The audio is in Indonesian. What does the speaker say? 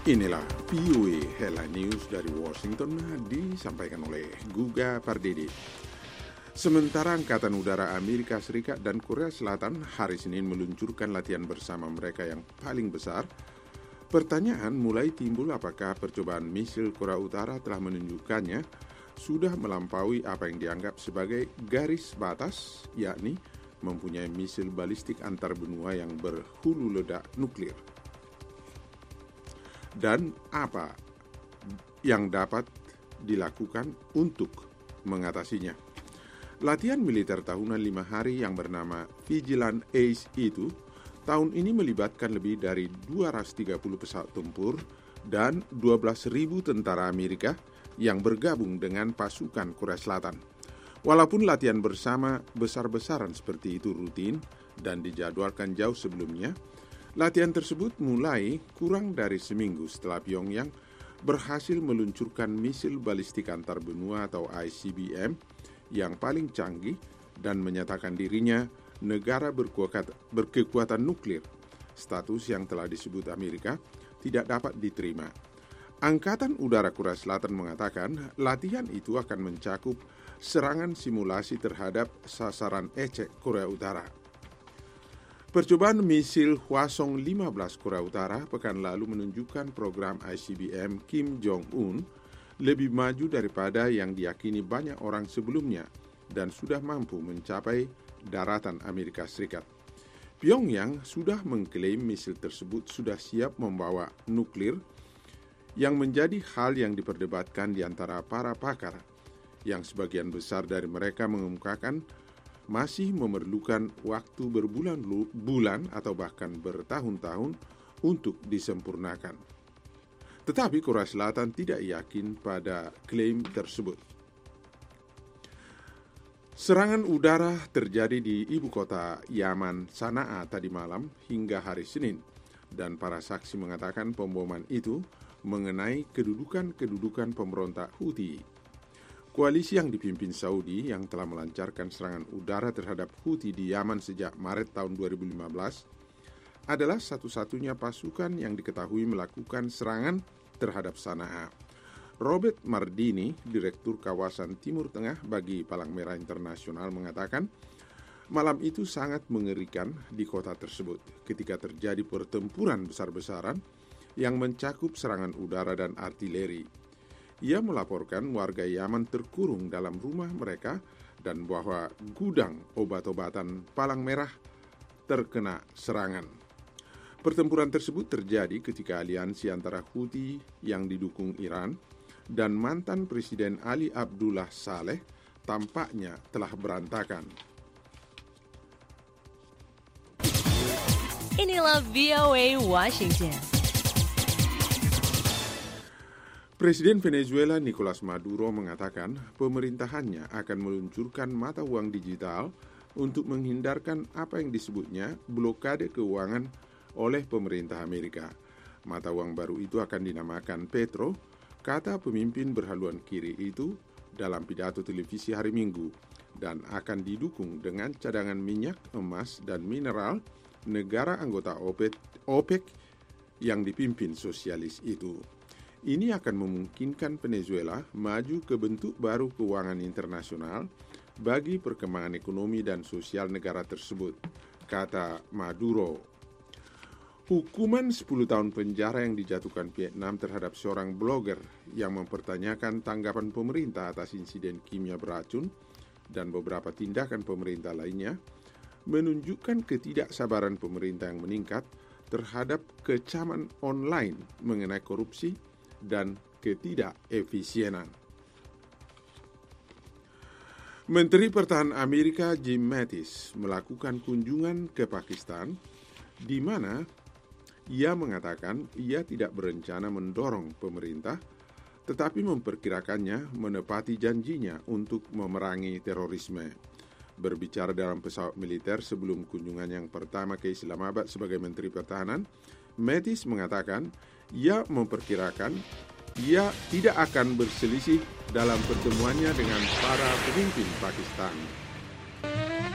Inilah VOA Headline News dari Washington disampaikan oleh Guga Pardede. Sementara Angkatan Udara Amerika Serikat dan Korea Selatan hari Senin meluncurkan latihan bersama mereka yang paling besar, pertanyaan mulai timbul apakah percobaan misil Korea Utara telah menunjukkannya sudah melampaui apa yang dianggap sebagai garis batas, yakni mempunyai misil balistik antar benua yang berhulu ledak nuklir. Dan apa yang dapat dilakukan untuk mengatasinya. Latihan militer tahunan 5 hari yang bernama Vigilant Ace itu tahun ini melibatkan lebih dari 230 pesawat tempur dan 12.000 tentara Amerika yang bergabung dengan pasukan Korea Selatan. Walaupun latihan bersama besar-besaran seperti itu rutin dan dijadwalkan jauh sebelumnya, latihan tersebut mulai kurang dari seminggu setelah Pyongyang berhasil meluncurkan misil balistik antar benua atau ICBM yang paling canggih dan menyatakan dirinya negara berkekuatan nuklir, status yang telah disebut Amerika tidak dapat diterima. Angkatan Udara Korea Selatan mengatakan latihan itu akan mencakup serangan simulasi terhadap sasaran ecek Korea Utara. Percobaan misil Hwasong-15 Korea Utara pekan lalu menunjukkan program ICBM Kim Jong-un lebih maju daripada yang diyakini banyak orang sebelumnya dan sudah mampu mencapai daratan Amerika Serikat. Pyongyang sudah mengklaim misil tersebut sudah siap membawa nuklir yang menjadi hal yang diperdebatkan di antara para pakar, yang sebagian besar dari mereka mengemukakan masih memerlukan waktu berbulan-bulan atau bahkan bertahun-tahun untuk disempurnakan. Tetapi Korea Selatan tidak yakin pada klaim tersebut. Serangan udara terjadi di ibu kota Yaman, Sana'a tadi malam hingga hari Senin, dan para saksi mengatakan pemboman itu mengenai kedudukan pemberontak Houthi. Koalisi yang dipimpin Saudi yang telah melancarkan serangan udara terhadap Houthi di Yaman sejak Maret tahun 2015 adalah satu-satunya pasukan yang diketahui melakukan serangan terhadap Sana'a. Robert Mardini, Direktur Kawasan Timur Tengah bagi Palang Merah Internasional, mengatakan malam itu sangat mengerikan di kota tersebut ketika terjadi pertempuran besar-besaran yang mencakup serangan udara dan artileri. Ia melaporkan warga Yaman terkurung dalam rumah mereka dan bahwa gudang obat-obatan Palang Merah terkena serangan. Pertempuran tersebut terjadi ketika aliansi antara Houthi yang didukung Iran dan mantan Presiden Ali Abdullah Saleh tampaknya telah berantakan. Inilah VOA Washington. Presiden Venezuela Nicolas Maduro mengatakan pemerintahannya akan meluncurkan mata uang digital untuk menghindarkan apa yang disebutnya blokade keuangan oleh pemerintah Amerika. Mata uang baru itu akan dinamakan Petro, kata pemimpin berhaluan kiri itu dalam pidato televisi hari Minggu, dan akan didukung dengan cadangan minyak, emas, dan mineral negara anggota OPEC yang dipimpin sosialis itu. Ini akan memungkinkan Venezuela maju ke bentuk baru keuangan internasional bagi perkembangan ekonomi dan sosial negara tersebut, kata Maduro. Hukuman 10 tahun penjara yang dijatuhkan Vietnam terhadap seorang blogger yang mempertanyakan tanggapan pemerintah atas insiden kimia beracun dan beberapa tindakan pemerintah lainnya menunjukkan ketidaksabaran pemerintah yang meningkat terhadap kecaman online mengenai korupsi dan ketidakefisienan. Menteri Pertahanan Amerika Jim Mattis melakukan kunjungan ke Pakistan, di mana ia mengatakan ia tidak berencana mendorong pemerintah, tetapi memperkirakannya menepati janjinya untuk memerangi terorisme. Berbicara dalam pesawat militer sebelum kunjungan yang pertama ke Islamabad sebagai Menteri Pertahanan, Mattis mengatakan ia memperkirakan ia tidak akan berselisih dalam pertemuannya dengan para pemimpin Pakistan.